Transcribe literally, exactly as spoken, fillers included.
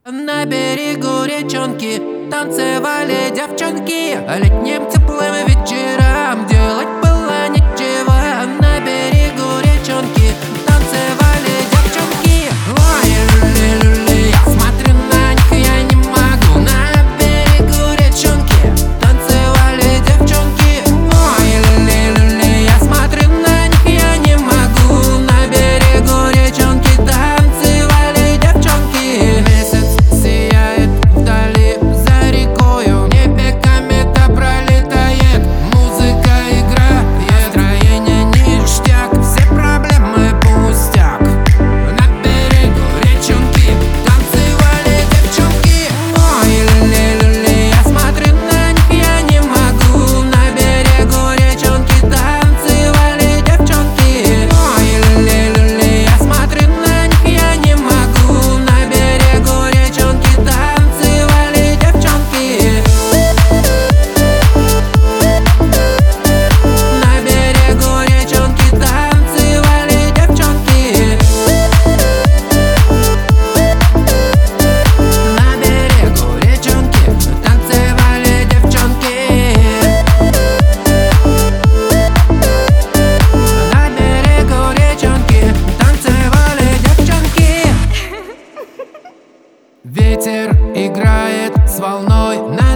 На берегу речонки танцевали девчонки. Летним теплым вечером делать было нечего. На берегу речонки танцевали девчонки. Ой, люли-люли, я смотрю на них, я не могу. На берегу речонки танцевали девчонки. Ой, люли-люли, я смотрю на них, я не могу. На берегу речонки танцевали девчонки. Месяц сияет вдали за рекою, в небе комета пролетает, музыка играет, настроение ништяк, все проблемы пустяк. На берегу речонки танцевали девчонки. Ой, люли-люли, я смотрю на них, я не могу. На берегу речонки танцевали девчонки. Ой, люли-люли, я смотрю на них, я не могу. На берегу речонки танцевали девчонки. На берегу речонки танцевали девчонки. На берегу речонки танцевали девчонки. На берегу речонки танцевали девчонки. Ветер играет с волной на